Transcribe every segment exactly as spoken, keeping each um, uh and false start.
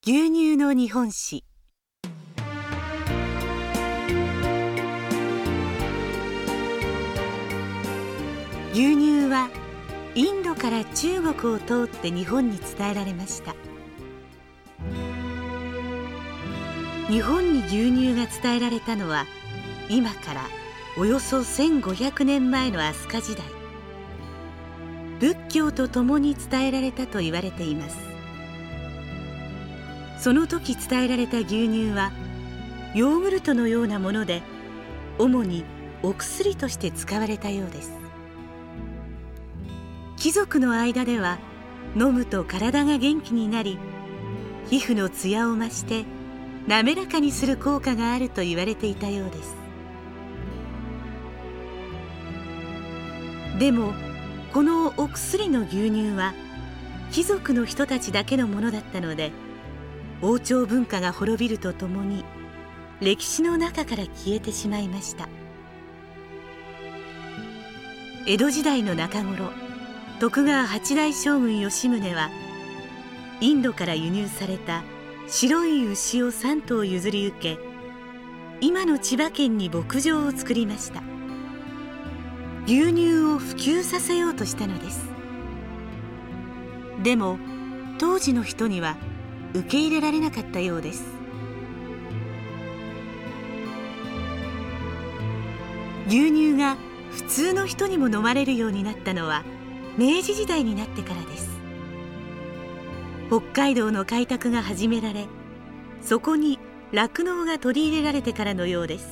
牛乳の日本史。牛乳はインドから中国を通って日本に伝えられました。日本に牛乳が伝えられたのは今からおよそせんごひゃくねんまえの飛鳥時代、仏教とともに伝えられたと言われています。その時伝えられた牛乳はヨーグルトのようなもので、主にお薬として使われたようです。貴族の間では飲むと体が元気になり、皮膚のツヤを増して滑らかにする効果があると言われていたようです。でもこのお薬の牛乳は貴族の人たちだけのものだったので、王朝文化が滅びるとともに歴史の中から消えてしまいました。江戸時代の中頃、徳川八代将軍吉宗はインドから輸入された白い牛をさんとう譲り受け、今の千葉県に牧場を作りました。牛乳を普及させようとしたのです。でも当時の人には受け入れられなかったようです。牛乳が普通の人にも飲まれるようになったのは明治時代になってからです。北海道の開拓が始められ、そこに酪農が取り入れられてからのようです。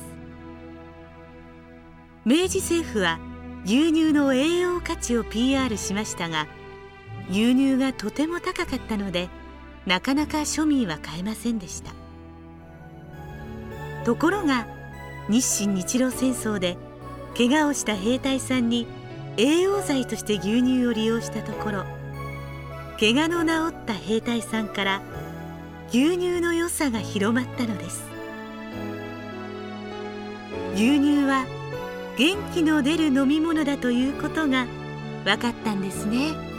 明治政府は牛乳の栄養価値を ピーアール しましたが、牛乳がとても高かったのでなかなか庶民は買えませんでした。ところが日清日露戦争で怪我をした兵隊さんに栄養剤として牛乳を利用したところ、怪我の治った兵隊さんから牛乳の良さが広まったのです。牛乳は元気の出る飲み物だということが分かったんですね。